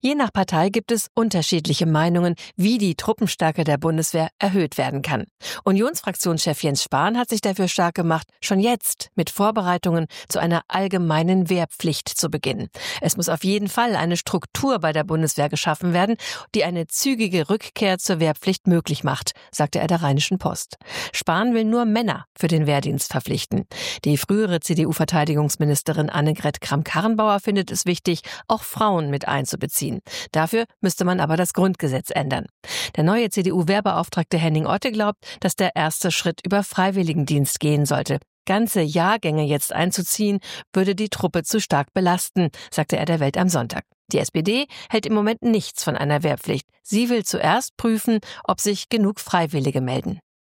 Je nach Partei gibt es unterschiedliche Meinungen, wie die Truppenstärke der Bundeswehr erhöht werden kann. Unionsfraktionschef Jens Spahn hat sich dafür stark gemacht, schon jetzt mit Vorbereitungen zu einer allgemeinen Wehrpflicht zu beginnen. Es muss auf jeden Fall eine Struktur bei der Bundeswehr geschaffen werden, die eine zügige Rückkehr zur Wehrpflicht möglich macht, sagte er der Rheinischen Post. Spahn will nur Männer für den Wehrdienst verpflichten. Die frühere CDU-Verteidigungsministerin Annegret Kramp-Karrenbauer findet es wichtig, auch Frauen mit einzubeziehen. Dafür müsste man aber das Grundgesetz ändern. Der neue CDU-Wehrbeauftragte Henning Otte glaubt, dass der erste Schritt über Freiwilligendienst gehen sollte. Ganze Jahrgänge jetzt einzuziehen, würde die Truppe zu stark belasten, sagte er der Welt am Sonntag. Die SPD hält im Moment nichts von einer Wehrpflicht. Sie will zuerst prüfen, ob sich genug Freiwillige melden.